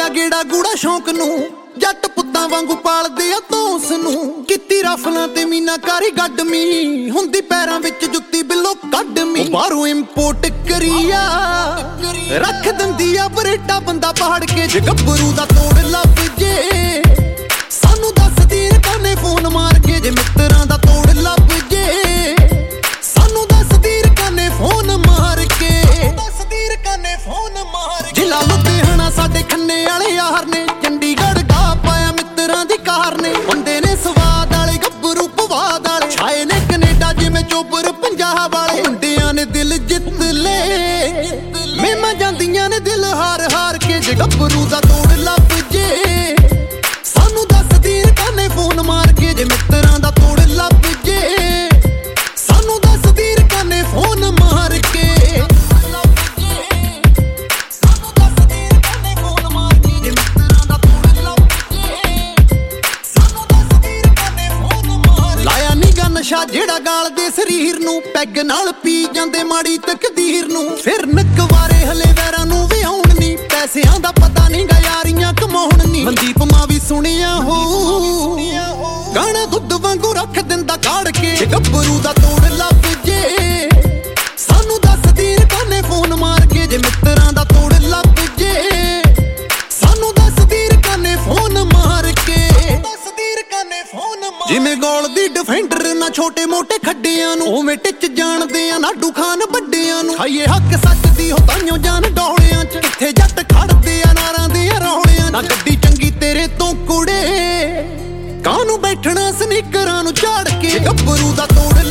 ਮਾਰਿਆ ਗੇੜਾ ਗੂੜਾ ਸ਼ੌਂਕ ਨੂੰ ਜੱਟ ਪੁੱਤਾਂ ਵਾਂਗੂ ਪਾਲਦੇ ਆ ਧੌਂਸ ਨੂੰ ਕੀਤੀ ਰਫਲਾਂ ਤੇ ਮੀਨਾਕਾਰੀ ਗੱਡਮੀ ਹੁੰਦੀ ਪੈਰਾਂ ਵਿੱਚ ਜੁੱਤੀ ਬਿੱਲੋ ਕੱਢਮੀ ਬਾਹਰੋਂ ਇੰਪੋਰਟ ਕਰੀਆ ਰੱਖ ਦਿੰਦੀ ਆ ਬਰੇਟਾ ਬੰਦਾ ਪਹਾੜ ਕੇ ਜੇ ਗੱਭਰੂ ਦਾ ਤੋੜ ਲੱਭ ਜੇ ਸਾਨੂੰ ਦੱਸਦੀ ਰਕਾਨੇ ਫੋਨ ਮਾਰ ਕੇ ਜੇ ਮਿੱਤਰਾਂ ਦਾ ਤੋੜ ਲੱਭ ਜੇ ਸਾਨੂੰ ਦੱਸਦੀ ਰਕਾਨੇ ਫੋਨ ਮਾਰ ਕੇ ਜ਼ਿਲ੍ਹਾ ਲੁਧਿਆਣਾ ਸਾਡੇ ਖੰਨੇ ਵਾਲੇ ਯਾਰ ਨੇ ਚੰਡੀਗੜ੍ਹ ਗਾ ਪਾਇਆ ਮਿੱਤਰਾਂ ਦੀ ਕਾਰ ਨੇ ਬੰਦੇ ਨੇ ਸਵਾਦ ਵਾਲੇ ਗੱਭਰੂ ਪਵਾਦ ਵਾਲੇ ਛਾਏ ਨੇ ਕੈਨੇਡਾ ਜਿਵੇਂ ਚੋਬਰ ਪੰਜਾਬ ਵਾਲੇ ਮੁੰਡਿਆਂ ਨੇ ਦਿਲ ਜਿੱਤ ਲੈ ਮੇਮਾ ਜਾਂਦੀਆਂ ਨੇ ਦਿਲ ਹਾਰ ਹਾਰ ਕੇ ਜੇ ਗੱਭਰੂ ਦਾ ਤੋੜ ਲੱਭ ਜੇ ਸਾਨੂੰ ਦੱਸਦੀ ਰਕਾਨੇ ਫੋਨ ਮਾਰ ਕੇ ਜੇ ਮਿੱਤਰਾਂ ਦਾ ਤੋੜ ਲੱਭ ਜੇ ਸਾਨੂੰ ਦੱਸਦੀ ਰਕਾਨੇ ਫੋਨ ਮਾਰ ਕੇ ਨਸ਼ਾ ਜਿਹੜਾ ਗਾਲਦੇ ਸਰੀਰ ਨੂੰ ਪੈਗ ਨਾਲ ਪੀ ਜਾਂਦੇ ਮਾੜੀ ਤਕਦੀਰ ਨੂੰ ਫਿਰ ਨਕਵਾਰੇ ਹਲੇ ਵੈਰਾਂ ਨੂੰ ਵੀ ਆਉਣ ਨੀ ਪੈਸਿਆਂ ਦਾ ਪਤਾ ਨੀ ਗਾ ਯਾਰੀਆਂ ਕਮਾਉਣ ਨੀ ਮਨਦੀਪ ਮਾਂ ਵੀ ਸੁਣਿਆ ਹੋ ਗਾਣਾ ਦੁੱਧ ਵਾਂਗੂ ਰੱਖ ਦਿੰਦਾ ਕਾੜ ਕੇ ਗੱਭਰੂ ਦਾ ਤੋੜ ਲੱਭ ਜੇ ਸਾਨੂੰ ਦੱਸਦੀ ਰਕਾਨੇ ਫੋਨ ਮਾਰ ਕੇ ਜੇ ਮਿੱਤਰਾਂ ਦਾ ਤੋੜ ਲੱਭ ਜੇ ਸਾਨੂੰ ਦੱਸਦੀ ਰਕਾਨੇ ਫੋਨ ਮਾਰ ਕੇ ਜਿਵੇਂ ਗੋਲ ਦੀ ਡਿਫੈਂਡਰ ਨਾ ਛੋਟੇ ਮੋਟੇ ਖੱਡਿਆਂ ਨੂੰ ਉਵੇਂ ਟਿੱਚ ਜਾਣਦੇ ਆ ਨਾਡੂ ਖਾਨ ਵੱਡਿਆਂ ਨੂੰ ਖਾਈਏ ਹੱਕ ਸੱਚ ਦੀ ਹੋ ਤਾਈਓ ਜਾਨ ਡੋਲਿਆਂ ਚ ਕਿੱਥੇ ਜੱਟ ਖੜਦੇ ਆ ਨਾਰਾਂ ਦੇ ਰੌਲਿਆਂ ਨਾ ਗੱਡੀ ਚੰਗੀ ਤੇਰੇ ਤੋਂ ਕੁੜੇ ਕਾਹਨੂੰ ਬੈਠਣਾ ਸਨੀਕਰਾਂ ਨੂੰ ਝਾੜ ਕੇ ਗੱਭਰੂ ਦਾ ਤੋੜ